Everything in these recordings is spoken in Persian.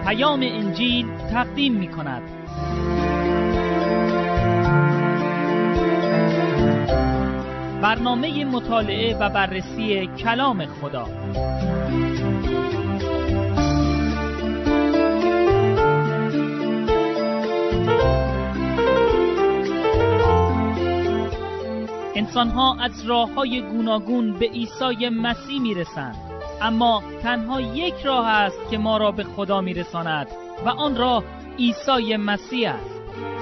پیام انجیل تقدیم می کند. برنامه مطالعه و بررسی کلام خدا. انسان‌ها از راه‌های گوناگون به عیسی مسیح می‌رسند، اما تنها یک راه است که ما را به خدا می‌رساند و آن راه عیسی مسیح است.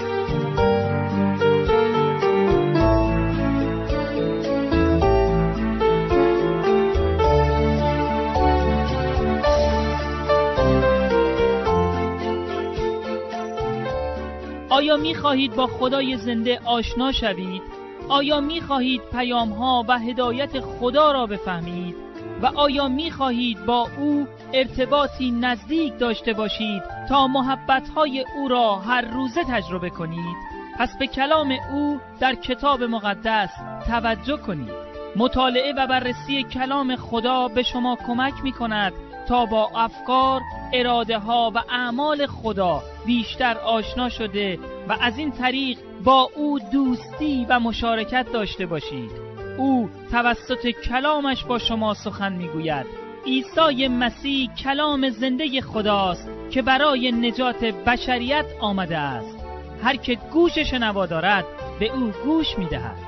آیا می‌خواهید با خدای زنده آشنا شوید؟ آیا می‌خواهید پیام‌ها و هدایت خدا را بفهمید؟ و آیا می‌خواهید با او ارتباطی نزدیک داشته باشید تا محبت‌های او را هر روزه تجربه کنید؟ پس به کلام او در کتاب مقدس توجه کنید. مطالعه و بررسی کلام خدا به شما کمک می‌کند تا با افکار، اراده‌ها و اعمال خدا بیشتر آشنا شده و از این طریق با او دوستی و مشارکت داشته باشید. او توسط کلامش با شما سخن میگوید. عیسی مسیح کلام زنده خداست که برای نجات بشریت آمده است. هر که گوش شنوا دارد به او گوش میدهد.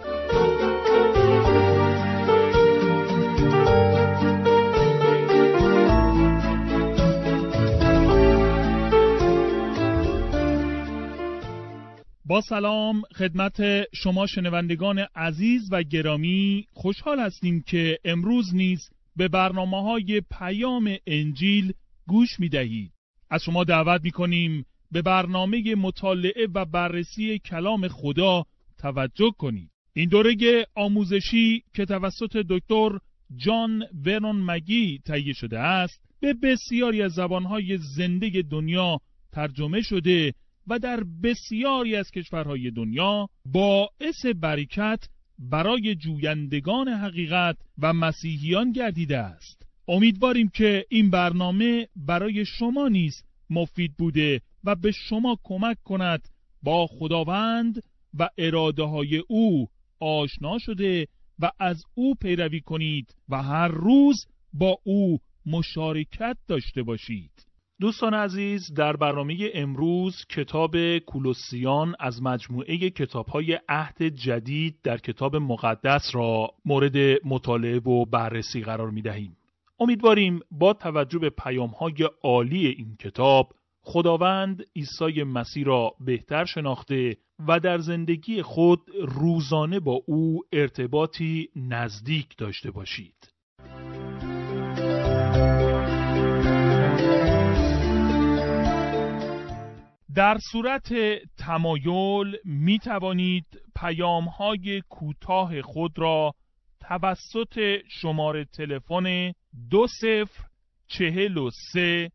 با سلام خدمت شما شنوندگان عزیز و گرامی، خوشحال هستیم که امروز نیز به برنامه‌های پیام انجیل گوش می‌دهید. از شما دعوت می‌کنیم به برنامه مطالعه و بررسی کلام خدا توجه کنید. این دوره آموزشی که توسط دکتر جان ورنون مگی تهیه شده است، به بسیاری از زبان‌های زنده دنیا ترجمه شده و در بسیاری از کشورهای دنیا باعث برکت برای جویندگان حقیقت و مسیحیان گردیده است. امیدواریم که این برنامه برای شما نیز مفید بوده و به شما کمک کند با خداوند و اراده‌های او آشنا شده و از او پیروی کنید و هر روز با او مشارکت داشته باشید. دوستان عزیز، در برنامه امروز کتاب کولوسیان از مجموعه کتاب‌های عهد جدید در کتاب مقدس را مورد مطالعه و بررسی قرار می‌دهیم. امیدواریم با توجه به پیام‌های عالی این کتاب، خداوند عیسی مسیح را بهتر شناخته و در زندگی خود روزانه با او ارتباطی نزدیک داشته باشید. در صورت تمایل می توانید پیام‌های کوتاه خود را توسط شماره تلفن 2043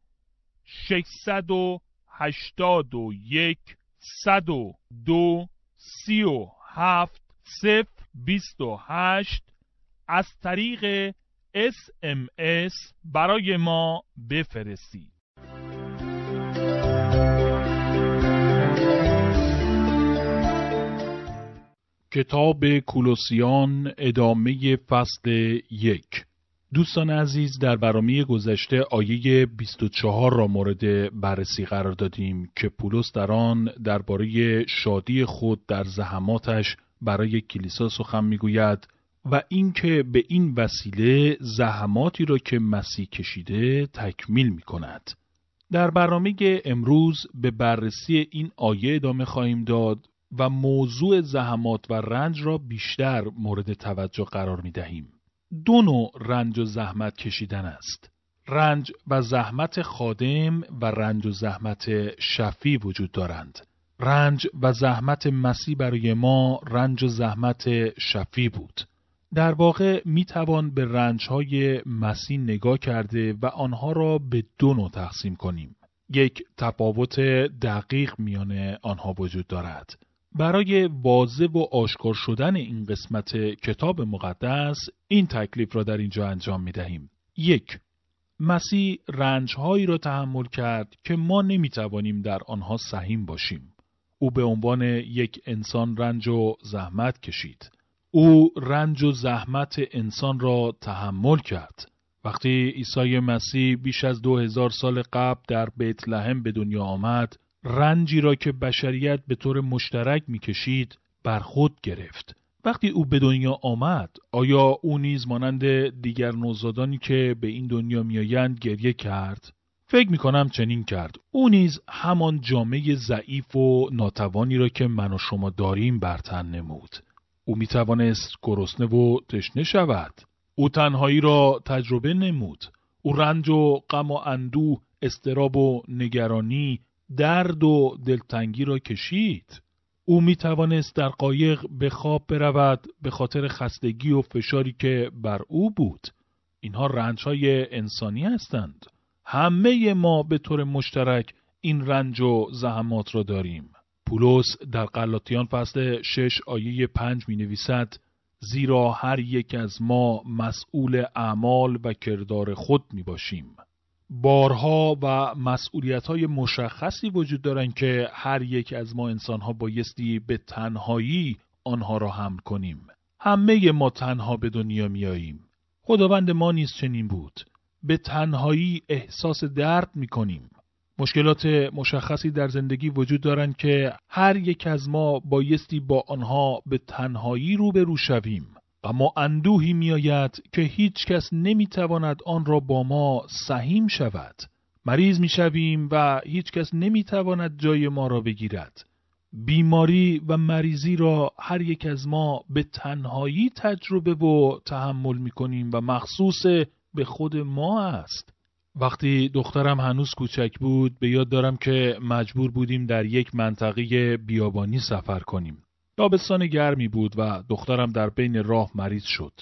681 102 37 028 از طریق SMS برای ما بفرستید. کتاب کولوسیان، ادامه فصل 1. دوستان عزیز، در برنامه گذشته آیه 24 را مورد بررسی قرار دادیم که پولس در آن درباره شادی خود در زحماتش برای کلیسا سخن میگوید و اینکه به این وسیله زحماتی را که مسیح کشیده تکمیل میکند. در برنامه امروز به بررسی این آیه ادامه خواهیم داد و موضوع زحمات و رنج را بیشتر مورد توجه قرار می دهیم. دو نوع رنج و زحمت کشیدن است. رنج و زحمت خادم و رنج و زحمت شفیع وجود دارند. رنج و زحمت مسیح برای ما رنج و زحمت شفیع بود. در واقع می توان به رنج‌های مسیح نگاه کرده و آنها را به دو نوع تقسیم کنیم. یک تفاوت دقیق میان آنها وجود دارد. برای واضح و آشکار شدن این قسمت کتاب مقدس این تکلیف را در اینجا انجام می دهیم. 1. مسیح رنج‌هایی را تحمل کرد که ما نمی‌توانیم در آنها سهیم باشیم. او به عنوان یک انسان رنج و زحمت کشید. او رنج و زحمت انسان را تحمل کرد. وقتی عیسی مسیح بیش از 2000 سال قبل در بیت لحم به دنیا آمد، رنجی را که بشریت به طور مشترک می‌کشید بر خود گرفت. وقتی او به دنیا آمد، آیا او نیز مانند دیگر نوزادانی که به این دنیا میآیند گریه کرد؟ فکر می‌کنم چنین کرد. او نیز همان جامعه ضعیف و ناتوانی را که من و شما داریم بر تن نمود. او می‌توانست گرسنه و تشنه شود. او تنهایی را تجربه نمود. او رنج و غم و اندوه، اضطراب و نگرانی، درد و دلتنگی را کشید. او می توانست در قایق به خواب برود به خاطر خستگی و فشاری که بر او بود. اینها رنج‌های انسانی هستند. همه ما به طور مشترک این رنج و زحمات را داریم. پولس در غلاطیان فصل 6 آیه 5 می نویسد: زیرا هر یک از ما مسئول اعمال و کردار خود می باشیم. بارها و مسئولیت‌های مشخصی وجود دارند که هر یک از ما انسان‌ها بایستی به تنهایی آنها را حمل کنیم. همه ما تنها به دنیا میاییم. خداوند ما نیز چنین بود. به تنهایی احساس درد می‌کنیم. مشکلات مشخصی در زندگی وجود دارند که هر یک از ما بایستی با آنها به تنهایی روبرو شویم. اما اندوهی میآید که هیچ کس نمیتواند آن را با ما سهیم شود. مریض میشویم و هیچ کس نمیتواند جای ما را بگیرد. بیماری و مریضی را هر یک از ما به تنهایی تجربه و تحمل میکنیم و مخصوص به خود ما است. وقتی دخترم هنوز کوچک بود به یاد دارم که مجبور بودیم در یک منطقه بیابانی سفر کنیم. تابستان گرمی بود و دخترم در بین راه مریض شد.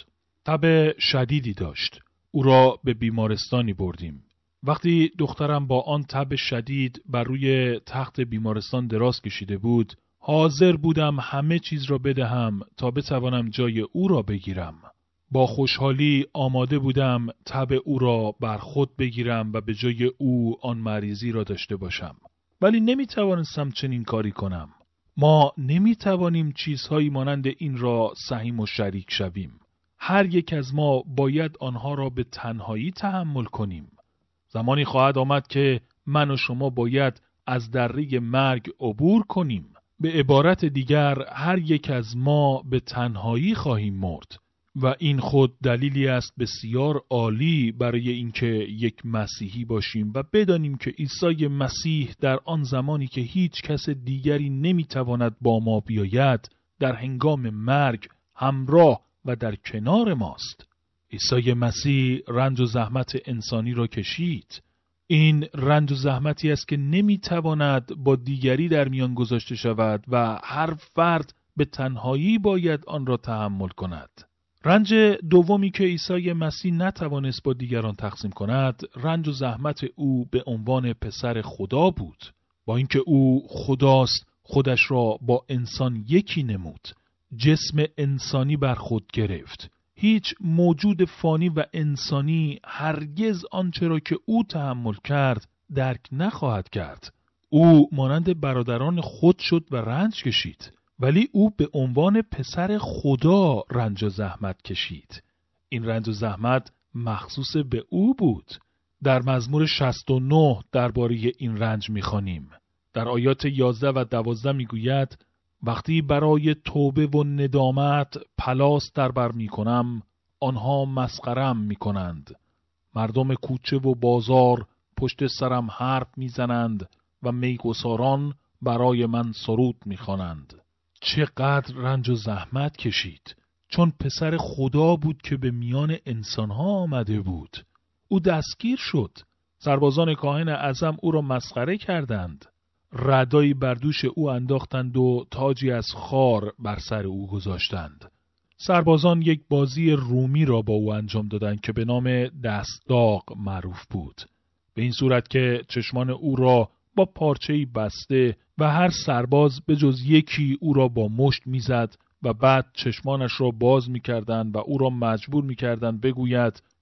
تب شدیدی داشت. او را به بیمارستانی بردیم. وقتی دخترم با آن تب شدید بر روی تخت بیمارستان دراز کشیده بود، حاضر بودم همه چیز را بدهم تا بتوانم جای او را بگیرم. با خوشحالی آماده بودم تب او را بر خود بگیرم و به جای او آن مریضی را داشته باشم. ولی نمیتوانستم چنین کاری کنم. ما نمیتوانیم چیزهایی مانند این را سهیم و شریک شویم. هر یک از ما باید آنها را به تنهایی تحمل کنیم. زمانی خواهد آمد که من و شما باید از دره مرگ عبور کنیم. به عبارت دیگر هر یک از ما به تنهایی خواهیم مرد. و این خود دلیلی است بسیار عالی برای اینکه یک مسیحی باشیم و بدانیم که عیسی مسیح در آن زمانی که هیچ کس دیگری نمیتواند با ما بیاید، در هنگام مرگ همراه و در کنار ماست. عیسی مسیح رنج و زحمت انسانی را کشید. این رنج و زحمتی است که نمیتواند با دیگری در میان گذاشته شود و هر فرد به تنهایی باید آن را تحمل کند. رنج دومی که عیسی مسیح نتوانست با دیگران تقسیم کند، رنج و زحمت او به عنوان پسر خدا بود. با اینکه او خداست، خودش را با انسان یکی نمود. جسم انسانی بر خود گرفت. هیچ موجود فانی و انسانی هرگز آنچه را که او تحمل کرد درک نخواهد کرد. او مانند برادران خود شد و رنج کشید. ولی او به عنوان پسر خدا رنج و زحمت کشید. این رنج و زحمت مخصوص به او بود. در مزمور 69 درباره این رنج می‌خوانیم. در آیات 11 و 12 میگوید: وقتی برای توبه و ندامت پلاس در بر می‌کنم، آنها مسخره‌ام می‌کنند. مردم کوچه و بازار پشت سرم حرف می‌زنند و میگساران برای من سرود می‌خوانند. چقدر رنج و زحمت کشید، چون پسر خدا بود که به میان انسانها آمده بود. او دستگیر شد. سربازان کاهن اعظم او را مسخره کردند. ردایی بر دوش او انداختند و تاجی از خار بر سر او گذاشتند. سربازان یک بازی رومی را با او انجام دادند که به نام دستداغ معروف بود. به این صورت که چشمان او را با پارچه‌ای بسته و هر سرباز به جز یکی او را با مشت میزد و بعد چشمانش را باز میکردند و او را مجبور میکردند بگوید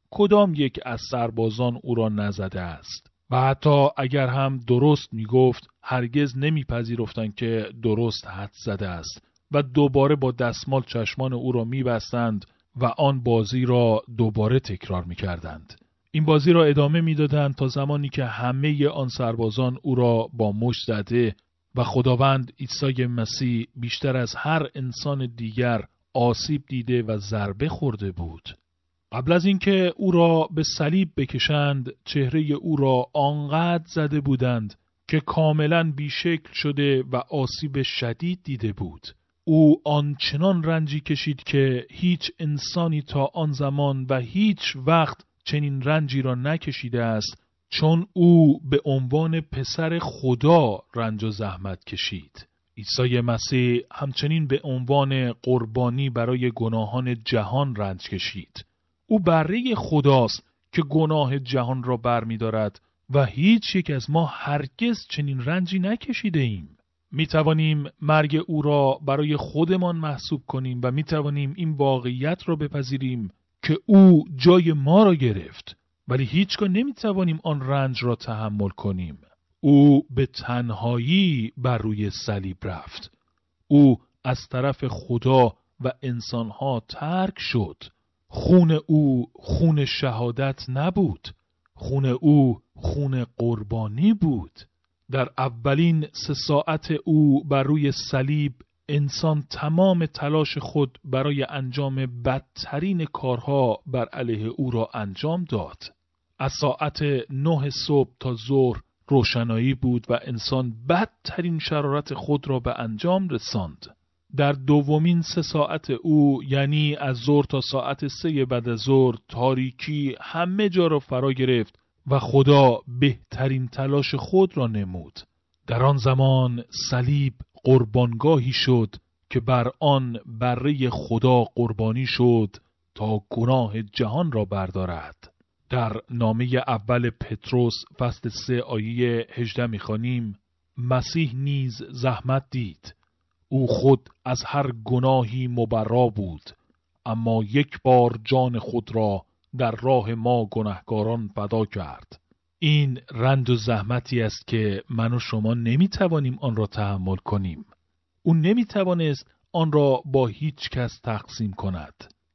کدام یک از سربازان او را نزده است. و حتی اگر هم درست میگفت هرگز نمیپذیرفتند که درست حد زده است و دوباره با دستمال چشمان او را میبستند و آن بازی را دوباره تکرار میکردند. این بازی را ادامه میدادند تا زمانی که همه آن سربازان او را با مشت زده و خداوند عیسی مسیح بیشتر از هر انسان دیگر آسیب دیده و ضربه خورده بود. قبل از اینکه او را به صلیب بکشند، چهره او را آنقدر زده بودند که کاملاً بیشکل شده و آسیب شدید دیده بود. او آنچنان رنجی کشید که هیچ انسانی تا آن زمان و هیچ وقت چنین رنجی را نکشیده است، چون او به عنوان پسر خدا رنج و زحمت کشید. عیسی مسیح همچنین به عنوان قربانی برای گناهان جهان رنج کشید. او بره خداست که گناه جهان را برمی‌دارد و هیچ یک از ما هرگز چنین رنجی نکشیده ایم. می توانیم مرگ او را برای خودمان محسوب کنیم و می توانیم این واقعیت را بپذیریم که او جای ما را گرفت، ولی هیچگاه نمی توانیم آن رنج را تحمل کنیم. او به تنهایی بر روی صلیب رفت. او از طرف خدا و انسانها ترک شد. خون او خون شهادت نبود. خون او خون قربانی بود. در اولین 3 ساعت او بر روی صلیب انسان تمام تلاش خود برای انجام بدترین کارها بر علیه او را انجام داد. از ساعت 9 صبح تا ظهر روشنایی بود و انسان بدترین شرارت خود را به انجام رساند. در دومین 3 ساعت او، یعنی از ظهر تا ساعت 3 بعد از ظهر، تاریکی همه جا را فرا گرفت و خدا بهترین تلاش خود را نمود. در آن زمان صلیب قربانگاهی شد که بر آن بره خدا قربانی شد تا گناه جهان را بردارد. در نامه اول پتروس فصل 3 آیه 18 می‌خوانیم: مسیح نیز زحمت دید. او خود از هر گناهی مبرا بود، اما یک بار جان خود را در راه ما گناهکاران فدا کرد. این رنج و زحمتی است که من و شما نمیتوانیم آن را تحمل کنیم. او نمیتوانست آن را با هیچ کس تقسیم کند.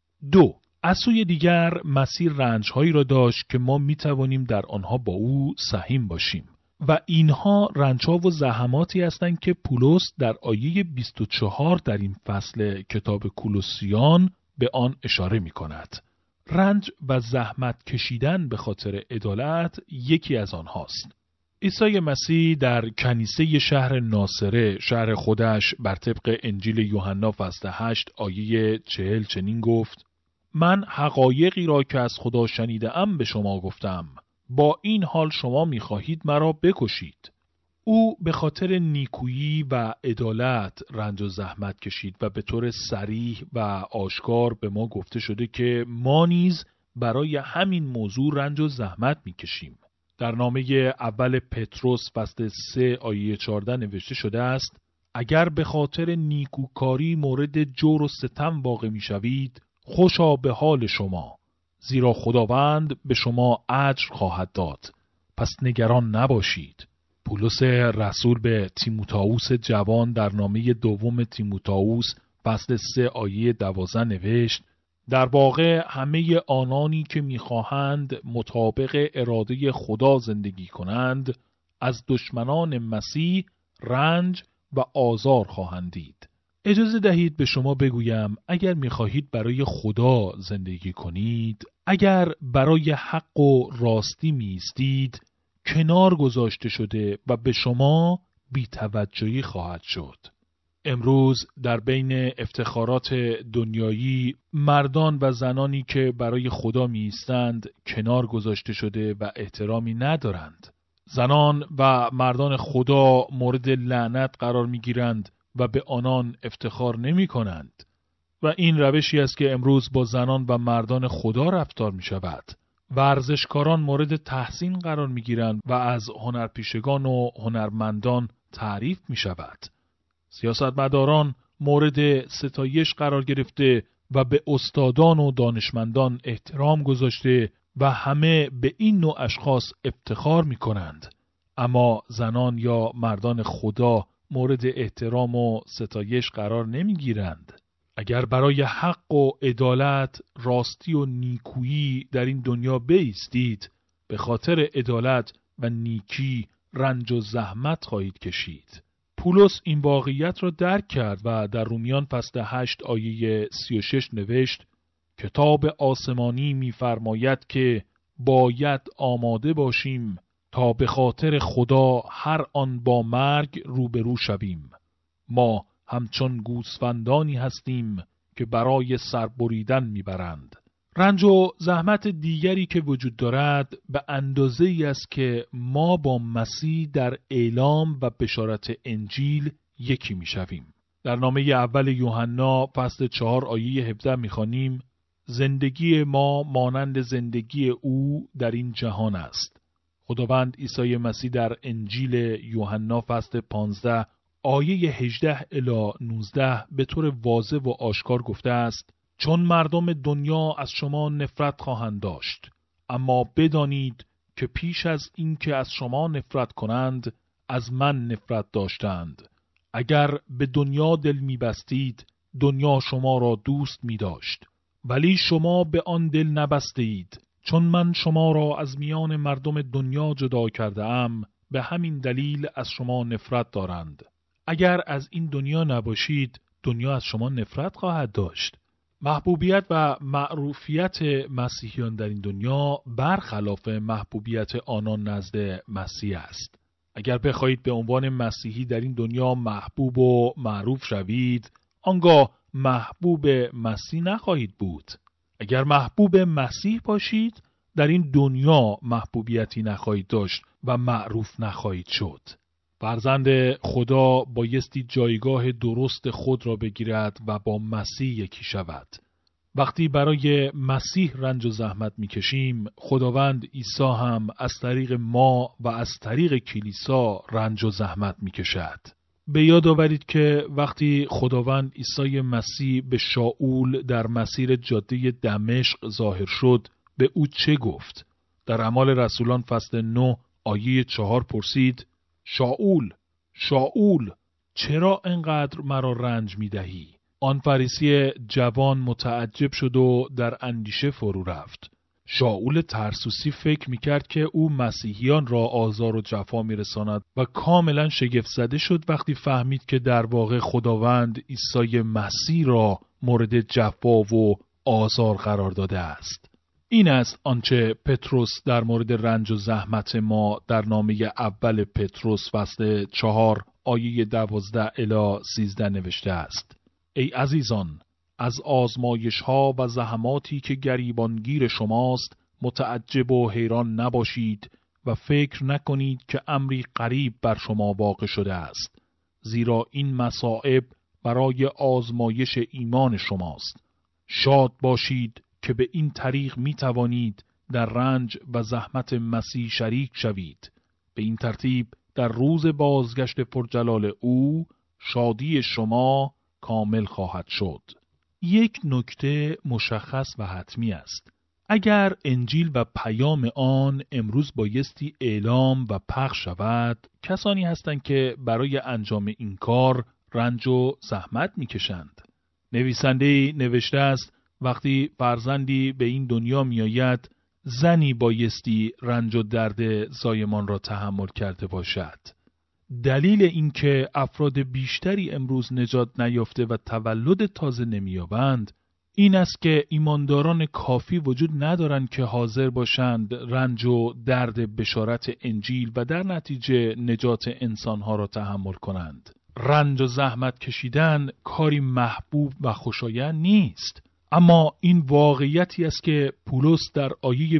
2. از سوی دیگر مسیح رنجهایی را داشت که ما میتوانیم در آنها با او سهیم باشیم و اینها رنجها و زحماتی هستند که پولس در آیه 24 در این فصل کتاب کولوسیان به آن اشاره می کند. رنج و زحمت کشیدن به خاطر عدالت یکی از آنهاست. عیسی مسیح در کنیسه شهر ناصره، شهر خودش، بر طبق انجیل یوحنا فصل 8 آیه 40 چنین گفت: من حقایقی را که از خدا شنیده‌ام به شما گفتم، با این حال شما می‌خواهید مرا بکشید. او به خاطر نیکویی و عدالت رنج و زحمت کشید و به طور صریح و آشکار به ما گفته شده که ما نیز برای همین موضوع رنج و زحمت می‌کشیم. در نامه اول پتروس فصل 3 آیه 14 نوشته شده است: اگر به خاطر نیکوکاری مورد جور و ستم واقع می‌شوید، خوشا به حال شما، زیرا خداوند به شما اجر خواهد داد، پس نگران نباشید. پولس رسول به تیموتائوس جوان در نامه دوم تیموتائوس فصل 3 آیه 12 نوشت: در واقع همه آنانی که می‌خواهند مطابق اراده خدا زندگی کنند، از دشمنان مسیح رنج و آزار خواهند دید. اجازه دهید به شما بگویم اگر می‌خواهید برای خدا زندگی کنید، اگر برای حق و راستی می‌ایستید، کنار گذاشته شده و به شما بی‌توجهی خواهد شد. امروز در بین افتخارات دنیایی مردان و زنانی که برای خدا می‌ایستند کنار گذاشته شده و احترامی ندارند. زنان و مردان خدا مورد لعنت قرار می‌گیرند و به آنان افتخار نمی‌کنند. و این روشی است که امروز با زنان و مردان خدا رفتار می‌شود. ورزشکاران مورد تحسین قرار می‌گیرند و از هنرپیشگان و هنرمندان تعریف می‌شود. سیاستمداران مورد ستایش قرار گرفته و به استادان و دانشمندان احترام گذاشته و همه به این نوع اشخاص افتخار می کنند. اما زنان یا مردان خدا مورد احترام و ستایش قرار نمی گیرند. اگر برای حق و عدالت، راستی و نیکویی در این دنیا بایستید، به خاطر عدالت و نیکی رنج و زحمت خواهید کشید. پولس این واقعیت را درک کرد و در رومیان فصل 8 آیه 36 نوشت: کتاب آسمانی می‌فرماید که باید آماده باشیم تا به خاطر خدا هر آن با مرگ روبرو شویم. ما همچون گوسفندانی هستیم که برای سربریدن میبرند. رنج و زحمت دیگری که وجود دارد به اندازه‌ای است که ما با مسیح در اعلام و بشارت انجیل یکی میشویم. در نامه اول یوحنا فصل 4 آیه 17 میخوانیم: زندگی ما مانند زندگی او در این جهان است. خداوند عیسی مسیح در انجیل یوحنا فصل 15 آیه 18 الی 19 به طور واضح و آشکار گفته است: چون مردم دنیا از شما نفرت خواهند داشت، اما بدانید که پیش از این که از شما نفرت کنند از من نفرت داشتند. اگر به دنیا دل می‌بستید دنیا شما را دوست می‌داشت، ولی شما به آن دل نبستید. چون من شما را از میان مردم دنیا جدا کرده ام، به همین دلیل از شما نفرت دارند. اگر از این دنیا نباشید دنیا از شما نفرت خواهد داشت. محبوبیت و معروفیت مسیحیان در این دنیا برخلاف محبوبیت آنان نزد مسیح است. اگر بخواهید به عنوان مسیحی در این دنیا محبوب و معروف شوید، آنگاه محبوب مسیح نخواهید بود. اگر محبوب مسیح باشید، در این دنیا محبوبیتی نخواهید داشت و معروف نخواهید شد. فرزند خدا بایستی جایگاه درست خود را بگیرد و با مسیح یکی شود. وقتی برای مسیح رنج و زحمت میکشیم، خداوند عیسی هم از طریق ما و از طریق کلیسا رنج و زحمت میکشد. به یاد آورید که وقتی خداوند عیسی مسیح به شاول در مسیر جاده دمشق ظاهر شد، به او چه گفت؟ در اعمال رسولان فصل 9 آیه 4 پرسید: شاول، شاول، چرا انقدر مرا رنج می‌دهی؟ آن فریسی جوان متعجب شد و در اندیشه فرو رفت. شاول ترسوسی فکر می‌کرد که او مسیحیان را آزار و جفا می‌رساند و کاملا شگفت زده شد وقتی فهمید که در واقع خداوند عیسی مسیح را مورد جفا و آزار قرار داده است. این است آنچه پتروس در مورد رنج و زحمت ما در نامه اول پتروس فصل 4 آیه 12 الی 13 نوشته است: ای عزیزان، از آزمایش‌ها و زحماتی که گریبانگیر شماست متعجب و حیران نباشید و فکر نکنید که امری غریب بر شما واقع شده است، زیرا این مصائب برای آزمایش ایمان شماست. شاد باشید که به این طریق می توانید در رنج و زحمت مسیح شریک شوید. به این ترتیب در روز بازگشت پرجلال او شادی شما کامل خواهد شد. یک نکته مشخص و حتمی است: اگر انجیل و پیام آن امروز بایستی اعلام و پخش شود، کسانی هستند که برای انجام این کار رنج و زحمت می‌کشند. نویسنده نوشته است: وقتی فرزندی به این دنیا می‌آید، زنی بایستی رنج و درد زایمان را تحمل کرده باشد. دلیل اینکه افراد بیشتری امروز نجات نیافته و تولد تازه نمی‌یابند این است که ایمانداران کافی وجود ندارند که حاضر باشند رنج و درد بشارت انجیل و در نتیجه نجات انسانها را تحمل کنند. رنج و زحمت کشیدن کاری محبوب و خوشایند نیست، اما این واقعیتی است که پولس در آیه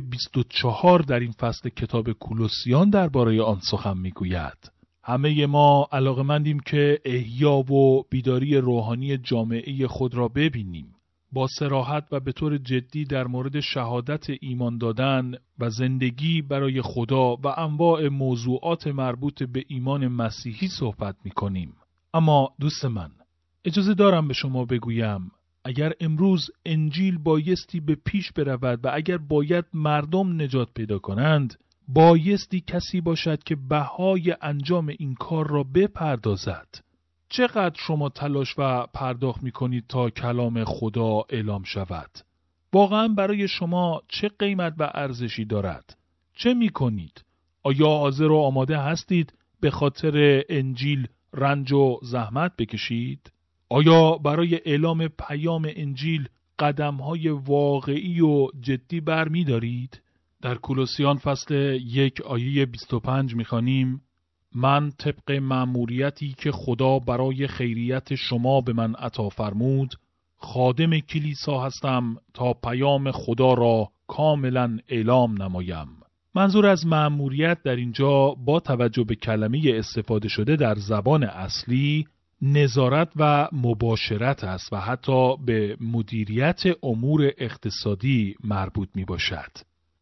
24 در این فصل کتاب کولوسیان درباره آن سخن میگوید. همه ما علاقمندیم که احیا و بیداری روحانی جامعه خود را ببینیم. با صراحت و به طور جدی در مورد شهادت ایمان دادن و زندگی برای خدا و انواع موضوعات مربوط به ایمان مسیحی صحبت می‌کنیم. اما دوست من، اجازه دارم به شما بگویم اگر امروز انجیل بایستی به پیش برود و اگر باید مردم نجات پیدا کنند، بایستی کسی باشد که بهای انجام این کار را بپردازد. چقدر شما تلاش و پرداخت می‌کنید تا کلام خدا اعلام شود؟ واقعا برای شما چه قیمت و ارزشی دارد؟ چه می‌کنید؟ آیا حاضر و آماده هستید به خاطر انجیل رنج و زحمت بکشید؟ آیا برای اعلام پیام انجیل قدم‌های واقعی و جدی برمی‌دارید؟ در کولوسیان فصل 1 آیه 25 می‌خوانیم: من طبق مأموریتی که خدا برای خیریت شما به من عطا فرمود، خادم کلیسا هستم تا پیام خدا را کاملا اعلام نمایم. منظور از مأموریت در اینجا با توجه به کلمه استفاده شده در زبان اصلی نظارت و مباشرت است و حتی به مدیریت امور اقتصادی مربوط می باشد.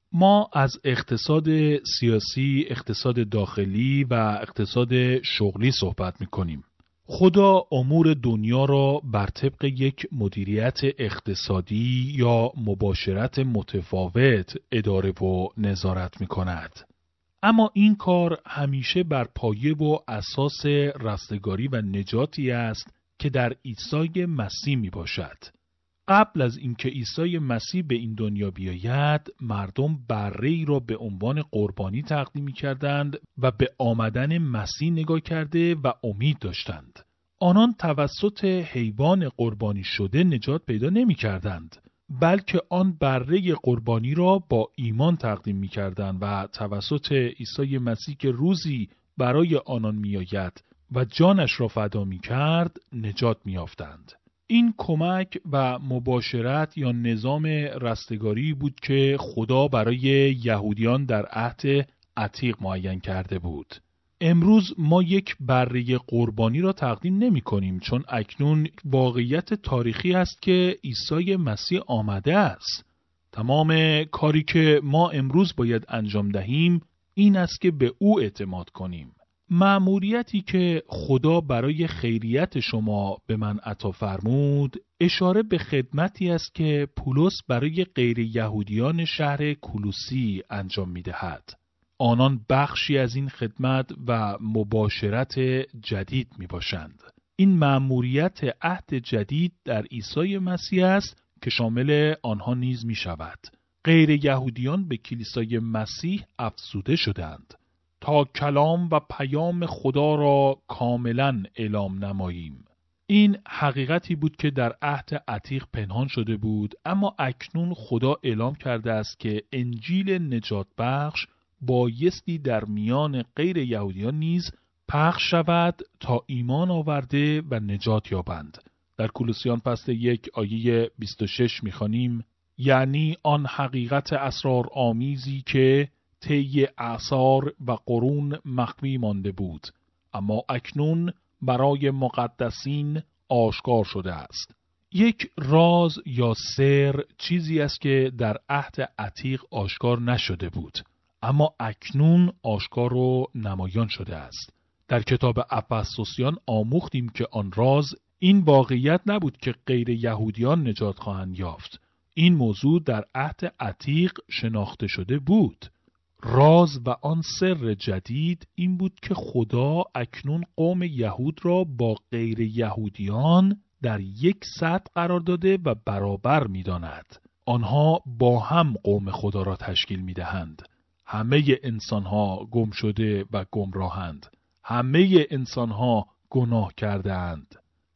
ما از اقتصاد سیاسی، اقتصاد داخلی و اقتصاد شغلی صحبت می کنیم. خدا امور دنیا را بر طبق یک مدیریت اقتصادی یا مباشرت متفاوت اداره و نظارت می کند. اما این کار همیشه بر پایه و اساس رستگاری و نجاتی است که در عیسی مسیح می باشد. قبل از اینکه عیسی مسیح به این دنیا بیاید، مردم بره‌ای را به عنوان قربانی تقدیم می‌کردند و به آمدن مسیح نگاه کرده و امید داشتند. آنان توسط حیوان قربانی شده نجات پیدا نمی‌کردند، بلکه آن بره قربانی را با ایمان تقدیم می‌کردند و توسط عیسی مسیح که روزی برای آنان می‌آید و جانش را فدا می‌کرد، نجات می‌یافتند. این کمک و مباشرت یا نظام رستگاری بود که خدا برای یهودیان در عهد عتیق معین کرده بود. امروز ما یک بره قربانی را تقدیم نمی کنیم، چون اکنون واقعیت تاریخی است که عیسی مسیح آمده است. تمام کاری که ما امروز باید انجام دهیم این است که به او اعتماد کنیم. مأموریتی که خدا برای خیریت شما به من عطا فرمود اشاره به خدمتی است که پولس برای غیر یهودیان شهر کولوسی انجام می دهد. آنان بخشی از این خدمت و مباشرت جدید می باشند. این مأموریت عهد جدید در عیسی مسیح است که شامل آنها نیز می شود. غیر یهودیان به کلیسای مسیح افزوده شدند تا کلام و پیام خدا را کاملا اعلام نماییم. این حقیقتی بود که در عهد عتیق پنهان شده بود، اما اکنون خدا اعلام کرده است که انجیل نجات بخش بایستی در میان غیر یهودیان نیز پخش شود تا ایمان آورده و نجات یابند. در کولوسیان فصل 1 آیه 26 می‌خوانیم: یعنی آن حقیقت اسرارآمیزی که طی اعصار و قرون مخفی مانده بود، اما اکنون برای مقدسین آشکار شده است. یک راز یا سر چیزی است که در عهد عتیق آشکار نشده بود، اما اکنون آشکار و نمایان شده است. در کتاب افسوسیان آموختیم که آن راز این واقعیت نبود که غیر یهودیان نجات خواهند یافت. این موضوع در عهد عتیق شناخته شده بود. راز و آن سر جدید این بود که خدا اکنون قوم یهود را با غیر یهودیان در یک سطح قرار داده و برابر می داند. آنها با هم قوم خدا را تشکیل می دهند. همه انسانها گم شده و گمراهند. همه انسانها گناه کردند.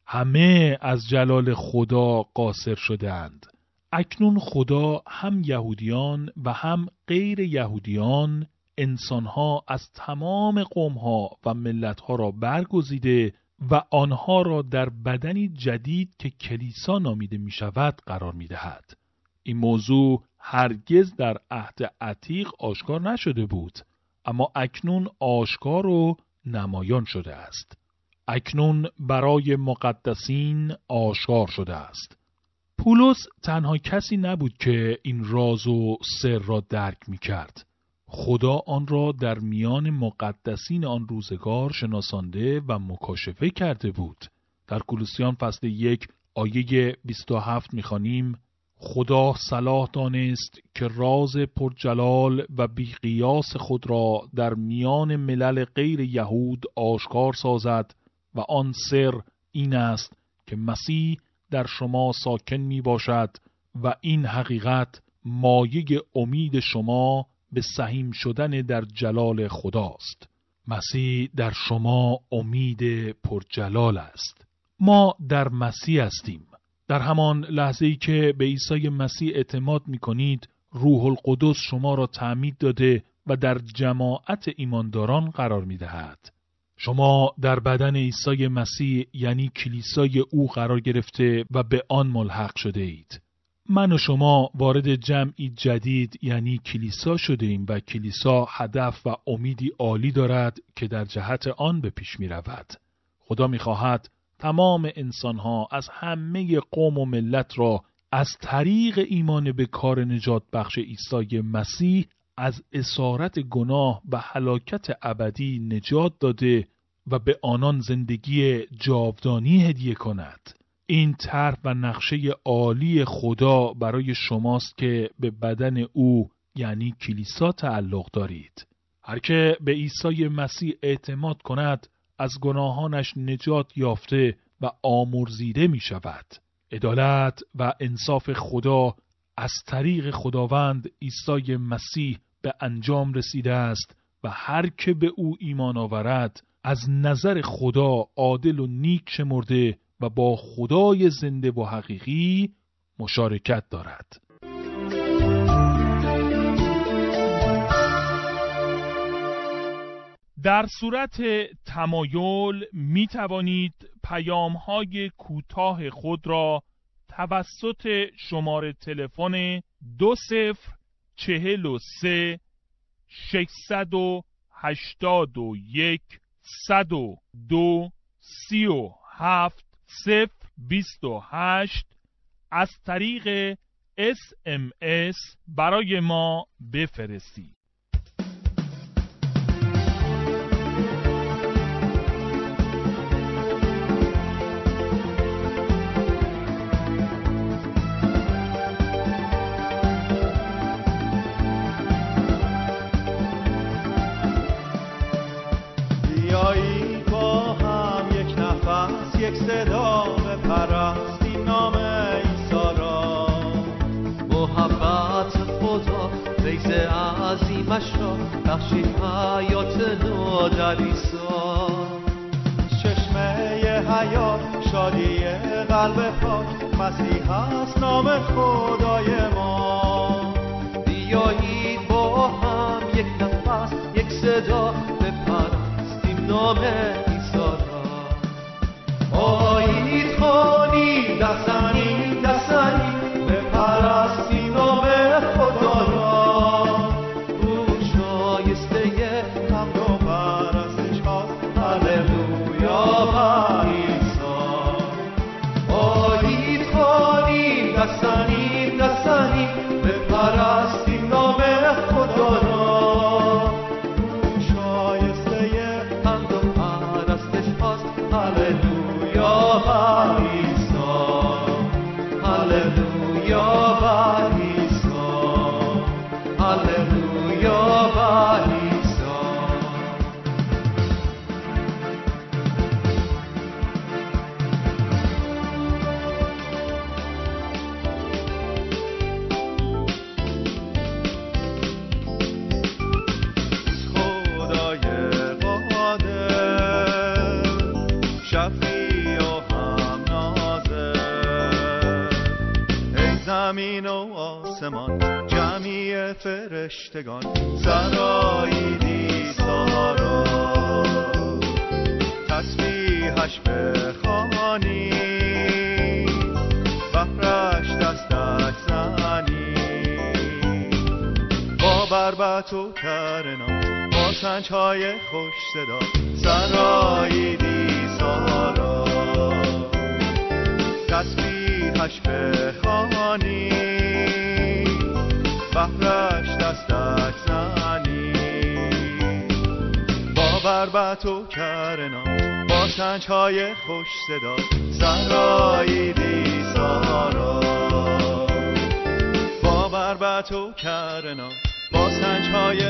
همه از جلال خدا قاصر شدند. اکنون خدا هم یهودیان و هم غیر یهودیان، انسانها از تمام قومها و ملتها را برگزیده و آنها را در بدنی جدید که کلیسا نامیده می شود قرار می دهد. این موضوع هرگز در عهد عتیق آشکار نشده بود، اما اکنون آشکار و نمایان شده است. اکنون برای مقدسین آشکار شده است. پولس تنها کسی نبود که این راز و سر را درک می کرد. خدا آن را در میان مقدسین آن روزگار شناسانده و مکاشفه کرده بود. در کولوسیان فصل 1 آیه 27 می‌خوانیم: خدا صلاح دانست که راز پرجلال و بی‌قیاس خود را در میان ملل غیر یهود آشکار سازد و آن سر این است که مسیح در شما ساکن می باشد و این حقیقت مایه امید شما به سهیم شدن در جلال خداست. مسیح در شما امید پرجلال است. ما در مسیح هستیم. در همان لحظه‌ای که به عیسی مسیح اعتماد می‌کنید، روح القدس شما را تعمید داده و در جماعت ایمانداران قرار می‌دهد. شما در بدن عیسی مسیح یعنی کلیسای او قرار گرفته و به آن ملحق شده اید. من و شما وارد جمعی جدید یعنی کلیسا شده ایم و کلیسا هدف و امیدی عالی دارد که در جهت آن به پیش می‌رود. خدا می‌خواهد تمام انسان‌ها از همه قوم و ملت را از طریق ایمان به کار نجات بخش عیسی مسیح از اسارت گناه و هلاکت ابدی نجات داده و به آنان زندگی جاودانی هدیه کند. این طرح و نقشه عالی خدا برای شماست که به بدن او یعنی کلیسا تعلق دارید. هر که به عیسی مسیح اعتماد کند از گناهانش نجات یافته و آمرزیده می شود. عدالت و انصاف خدا از طریق خداوند عیسی مسیح به انجام رسیده است و هر که به او ایمان آورد از نظر خدا عادل و نیک شمرده و با خدای زنده و حقیقی مشارکت دارد. در صورت تمایل می توانید پیام‌های کوتاه خود را توسط شماره تلفن 2043 681 102 37 028 از طریق SMS برای ما بفرستید. بیایید با هم یک نفس یک صدا بپرستیم نام عیسی را. محبت خدا فیض عظیمش را بخشید حیات نو در عیسی. چشمه حیات شادی قلب پاک مسیح است نام خدای ما. بیایید با هم یک نفس یک صدا بپرستیم نام عیسی را. آیید خوانید دستنی دستنی بپرستیم نام خدا را. او شایسته حمد و پرستش هاست. هللویا بر عیسی. آیید خوانید دستنی دستنی بپرستیم نام خدا را. او شایسته حمد و پرستش هاست. هللویا بر عیسی. هللویا بر عیسی. هللویا بر عیسی. خدای قادر شفیع و هم ناظر، ای زمین و آسمان جمعی فرشتگان سرایید عیسی را. تسبیحش بخوانید بهرش دستک زنید. با بربط و ترنم با سنج‌های خوش صدا سرایید عیسی را. تسبیحش بخوانید بهرش دستک زنید. با بربط بربط و کرنا با سنج‌های خوش صدا زهرایی سارا با بربط و کرنا با سنج‌های